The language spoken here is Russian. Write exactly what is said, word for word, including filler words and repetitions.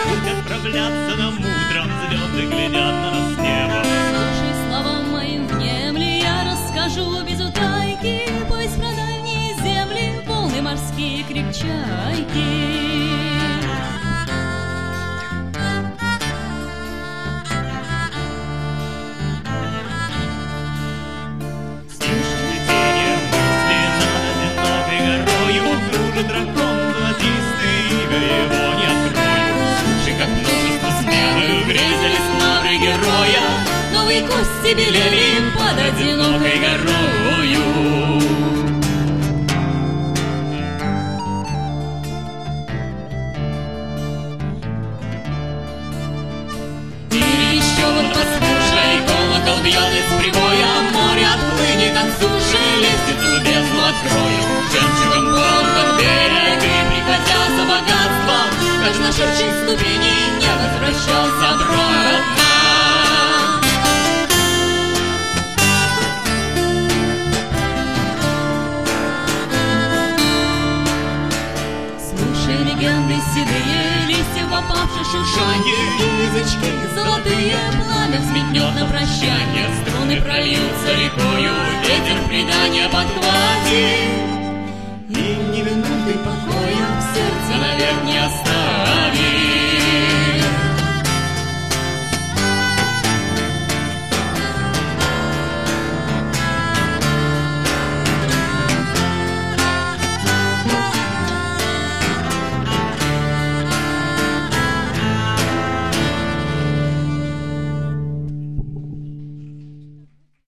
путь отправляться нам утром, звезды глядят на нас с неба. Слушай словам моим внемли, я расскажу без утайки повесть про дальние земли, волны морские, крик чайки. Дракон золотистый, имя его не открою. Слушай, как множество смелых грезились славы героя, Новые кости белели под одинокой горою. Или еще вот послушай, колокол бьет из прибоя, море отплынет от суши, лестницу в бездну откроешь, жемчугом полком берег, и приходя за богатством, как на шершей ступени не возвращался обратно. Слушай легенды седые, листья в опавшей шуршанье, язычки золотые, пламя взметнет на прощанье, струны прольются рекою, ветер предания подхватит, и ни минуты покоя в сердце навек не оставит.